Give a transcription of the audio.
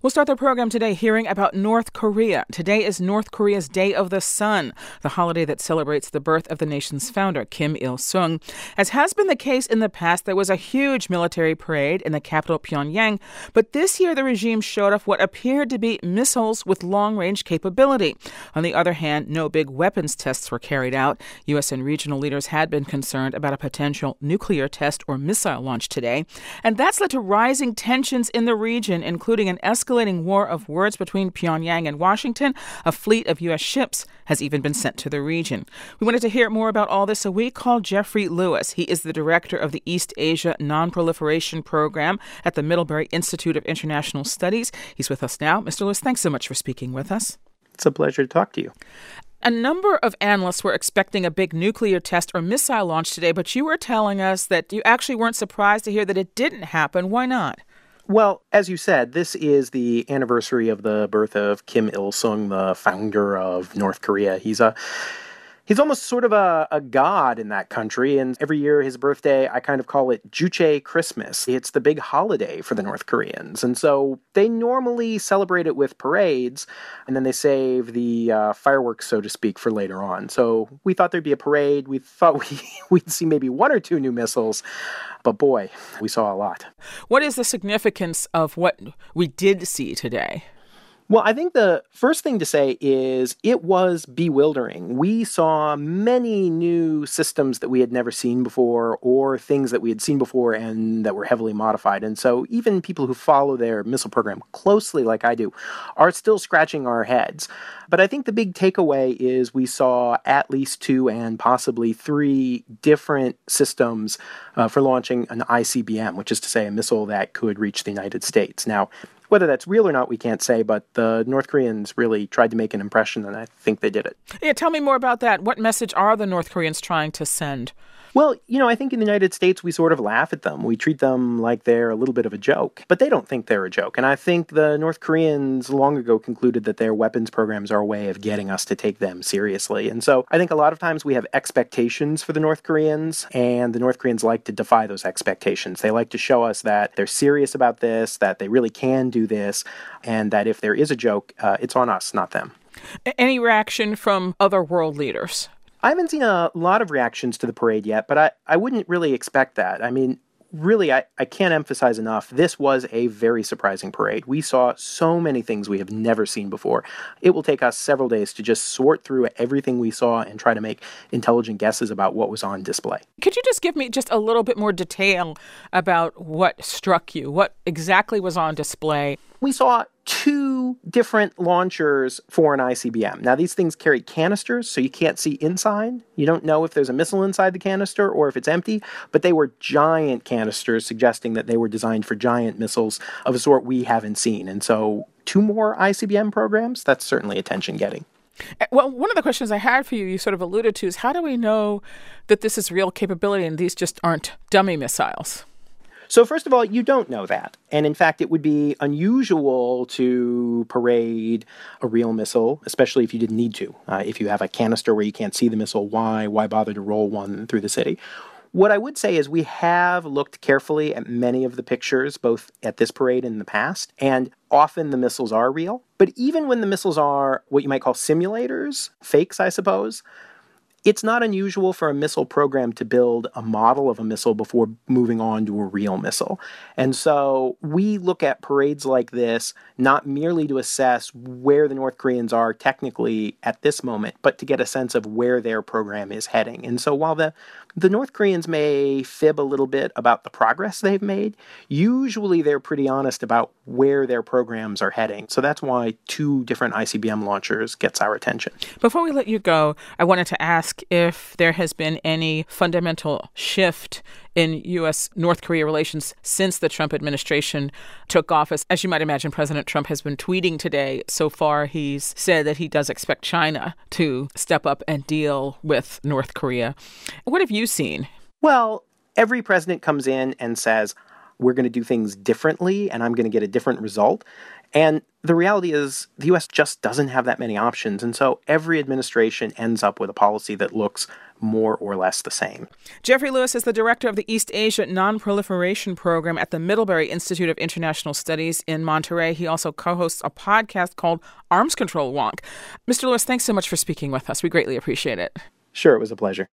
We'll start the program today hearing about North Korea. Today is North Korea's Day of the Sun, the holiday that celebrates the birth of the nation's founder, Kim Il-sung. As has been the case in the past, there was a huge military parade in the capital, Pyongyang. But this year, the regime showed off what appeared to be missiles with long-range capability. On the other hand, no big weapons tests were carried out. U.S. and regional leaders had been concerned about a potential nuclear test or missile launch today. And that's led to rising tensions in the region, including an escalating war of words between Pyongyang and Washington. A fleet of U.S. ships has even been sent to the region. We wanted to hear more about all this, so we called Jeffrey Lewis. He is the director of the East Asia Non-Proliferation Program at the Middlebury Institute of International Studies. He's with us now. Mr. Lewis, thanks so much for speaking with us. It's a pleasure to talk to you. A number of analysts were expecting a big nuclear test or missile launch today, but you were telling us that you actually weren't surprised to hear that it didn't happen. Why not? Well, as you said, this is the anniversary of the birth of Kim Il-sung, the founder of North Korea. He's almost sort of a god in that country, and every year his birthday, I kind of call it Juche Christmas. It's the big holiday for the North Koreans, and so they normally celebrate it with parades, and then they save the fireworks, so to speak, for later on. So we thought there'd be a parade. We thought we'd see maybe one or two new missiles, but boy, we saw a lot. What is the significance of what we did see today? Well, I think the first thing to say is it was bewildering. We saw many new systems that we had never seen before, or things that we had seen before and that were heavily modified. And so even people who follow their missile program closely, like I do, are still scratching our heads. But I think the big takeaway is we saw at least 2 and possibly 3 different systems for launching an ICBM, which is to say a missile that could reach the United States. Now, whether that's real or not, we can't say, but the North Koreans really tried to make an impression, and I think they did it. Yeah, tell me more about that. What message are the North Koreans trying to send? Well, I think in the United States, we sort of laugh at them. We treat them like they're a little bit of a joke, but they don't think they're a joke. And I think the North Koreans long ago concluded that their weapons programs are a way of getting us to take them seriously. And so I think a lot of times we have expectations for the North Koreans, and the North Koreans like to defy those expectations. They like to show us that they're serious about this, that they really can do this, and that if there is a joke, it's on us, not them. Any reaction from other world leaders? I haven't seen a lot of reactions to the parade yet, but I wouldn't really expect that. I mean, really, I can't emphasize enough, this was a very surprising parade. We saw so many things we have never seen before. It will take us several days to just sort through everything we saw and try to make intelligent guesses about what was on display. Could you just give me just a little bit more detail about what struck you? What exactly was on display? We saw 2 different launchers for an ICBM. Now, these things carry canisters, so you can't see inside. You don't know if there's a missile inside the canister or if it's empty, but they were giant canisters, suggesting that they were designed for giant missiles of a sort we haven't seen. And so 2 more ICBM programs, that's certainly attention-getting. Well, one of the questions I had for you, you sort of alluded to, is how do we know that this is real capability and these just aren't dummy missiles? So first of all, you don't know that. And in fact, it would be unusual to parade a real missile, especially if you didn't need to. If you have a canister where you can't see the missile, why bother to roll one through the city? What I would say is we have looked carefully at many of the pictures, both at this parade and in the past, and often the missiles are real. But even when the missiles are what you might call simulators, fakes, I suppose, it's not unusual for a missile program to build a model of a missile before moving on to a real missile. And so we look at parades like this not merely to assess where the North Koreans are technically at this moment, but to get a sense of where their program is heading. And so while the North Koreans may fib a little bit about the progress they've made, usually they're pretty honest about where their programs are heading. So that's why 2 different ICBM launchers gets our attention. Before we let you go, I wanted to ask if there has been any fundamental shift in U.S.-North Korea relations since the Trump administration took office. As you might imagine, President Trump has been tweeting today. So far, he's said that he does expect China to step up and deal with North Korea. What have you seen? Well, every president comes in and says, we're going to do things differently and I'm going to get a different result. And the reality is the U.S. just doesn't have that many options. And so every administration ends up with a policy that looks more or less the same. Jeffrey Lewis is the director of the East Asia Non-Proliferation Program at the Middlebury Institute of International Studies in Monterey. He also co-hosts a podcast called Arms Control Wonk. Mr. Lewis, thanks so much for speaking with us. We greatly appreciate it. Sure, it was a pleasure.